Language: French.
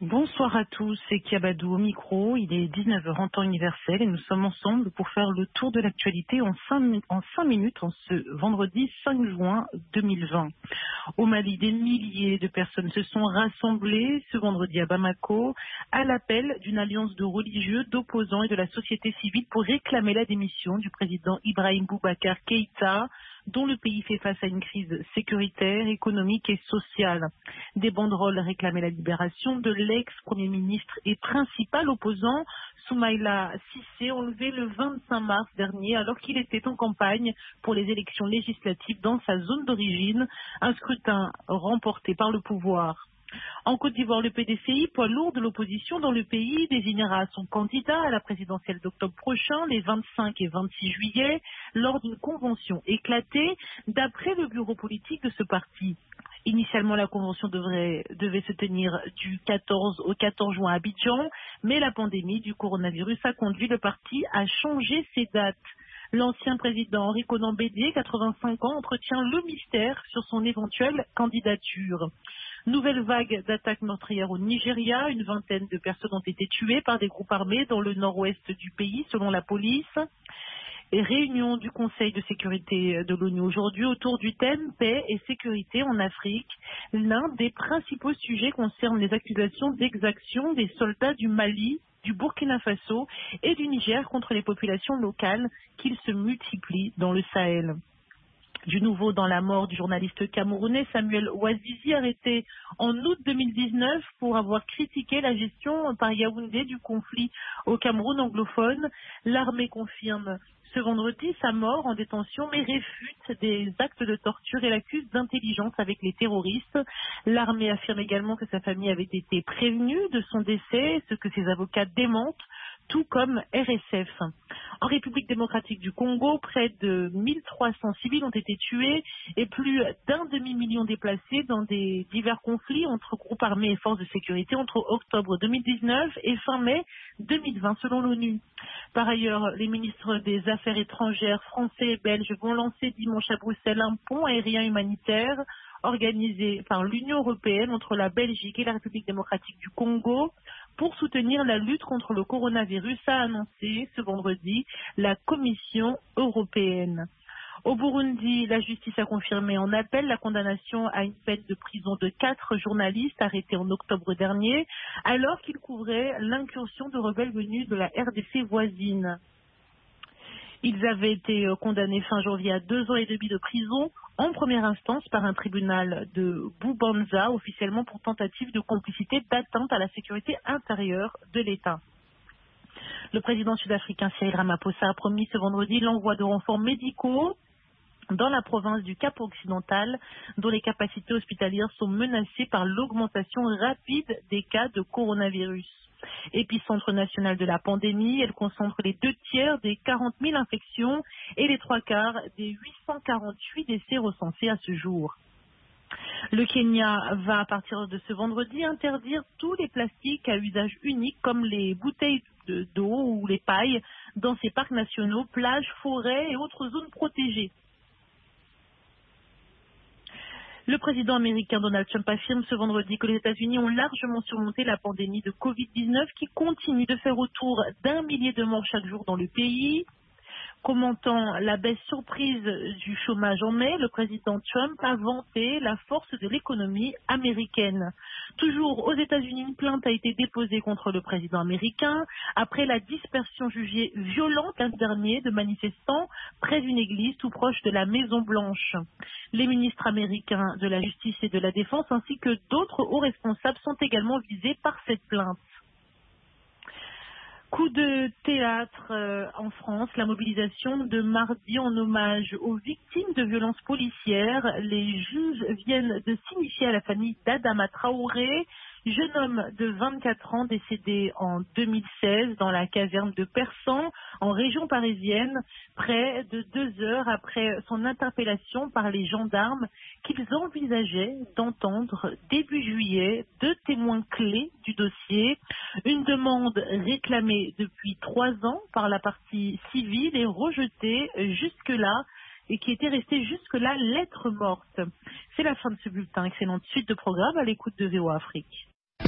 Bonsoir à tous, c'est Kiabadou au micro. Il est 19 heures en temps universel et nous sommes ensemble pour faire le tour de l'actualité en 5 minutes en ce vendredi 5 juin 2020. Au Mali, des milliers de personnes se sont rassemblées ce vendredi à Bamako à l'appel d'une alliance de religieux, d'opposants et de la société civile pour réclamer la démission du président Ibrahim Boubacar Keïta, dont le pays fait face à une crise sécuritaire, économique et sociale. Des banderoles réclamaient la libération de l'ex-premier ministre et principal opposant, Soumaïla Cissé, enlevé le 25 mars dernier alors qu'il était en campagne pour les élections législatives dans sa zone d'origine, un scrutin remporté par le pouvoir. En Côte d'Ivoire, le PDCI, poids lourd de l'opposition dans le pays, désignera son candidat à la présidentielle d'octobre prochain, les 25 et 26 juillet, lors d'une convention éclatée, d'après le bureau politique de ce parti. Initialement, la convention devait se tenir du 14 au 14 juin à Abidjan, mais la pandémie du coronavirus a conduit le parti à changer ses dates. L'ancien président Henri Konan Bédié, 85 ans, entretient le mystère sur son éventuelle candidature. Nouvelle vague d'attaques meurtrières au Nigeria. Une vingtaine de personnes ont été tuées par des groupes armés dans le nord-ouest du pays, selon la police. Et réunion du Conseil de sécurité de l'ONU aujourd'hui autour du thème paix et sécurité en Afrique. L'un des principaux sujets concerne les accusations d'exaction des soldats du Mali, du Burkina Faso et du Niger contre les populations locales qu'ils se multiplient dans le Sahel. Du nouveau dans la mort du journaliste camerounais Samuel Ouazizi, arrêté en août 2019 pour avoir critiqué la gestion par Yaoundé du conflit au Cameroun anglophone. L'armée confirme ce vendredi sa mort en détention mais réfute des actes de torture et l'accuse d'intelligence avec les terroristes. L'armée affirme également que sa famille avait été prévenue de son décès, ce que ses avocats démentent, tout comme RSF. En République démocratique du Congo, près de 1300 civils ont été tués et plus d'un demi-million déplacés dans des divers conflits entre groupes armés et forces de sécurité entre octobre 2019 et fin mai 2020 selon l'ONU. Par ailleurs, les ministres des Affaires étrangères français et belges vont lancer dimanche à Bruxelles un pont aérien humanitaire organisé par l'Union européenne entre la Belgique et la République démocratique du Congo pour soutenir la lutte contre le coronavirus, a annoncé ce vendredi la Commission européenne. Au Burundi, la justice a confirmé en appel la condamnation à une peine de prison de 4 journalistes arrêtés en octobre dernier, alors qu'ils couvraient l'incursion de rebelles venus de la RDC voisine. Ils avaient été condamnés fin janvier à 2 ans et demi de prison en première instance par un tribunal de Bubanza, officiellement pour tentative de complicité d'atteinte à la sécurité intérieure de l'État. Le président sud-africain Cyril Ramaphosa a promis ce vendredi l'envoi de renforts médicaux dans la province du Cap-Occidental, dont les capacités hospitalières sont menacées par l'augmentation rapide des cas de coronavirus. Épicentre national de la pandémie, elle concentre les 2/3 des 40 000 infections et les 3/4 des 848 décès recensés à ce jour. Le Kenya va, à partir de ce vendredi, interdire tous les plastiques à usage unique, comme les bouteilles d'eau ou les pailles, dans ses parcs nationaux, plages, forêts et autres zones protégées. Le président américain Donald Trump affirme ce vendredi que les États-Unis ont largement surmonté la pandémie de Covid-19 qui continue de faire autour d'1 millier de morts chaque jour dans le pays. Commentant la baisse surprise du chômage en mai, le président Trump a vanté la force de l'économie américaine. Toujours aux États-Unis, une plainte a été déposée contre le président américain après la dispersion jugée violente lundi dernier de manifestants près d'une église tout proche de la Maison-Blanche. Les ministres américains de la Justice et de la Défense ainsi que d'autres hauts responsables sont également visés par cette plainte. Coup de théâtre en France, la mobilisation de mardi en hommage aux victimes de violences policières. Les juges viennent de signifier à la famille d'Adama Traoré, jeune homme de 24 ans décédé en 2016 dans la caserne de Persan, en région parisienne, près de 2 heures après son interpellation par les gendarmes qu'ils envisageaient d'entendre début juillet 2 témoins clés du dossier. Une demande réclamée depuis 3 ans par la partie civile et rejetée jusque-là et qui était restée jusque-là lettre morte. C'est la fin de ce bulletin. Excellente suite de programme à l'écoute de VOA Afrique.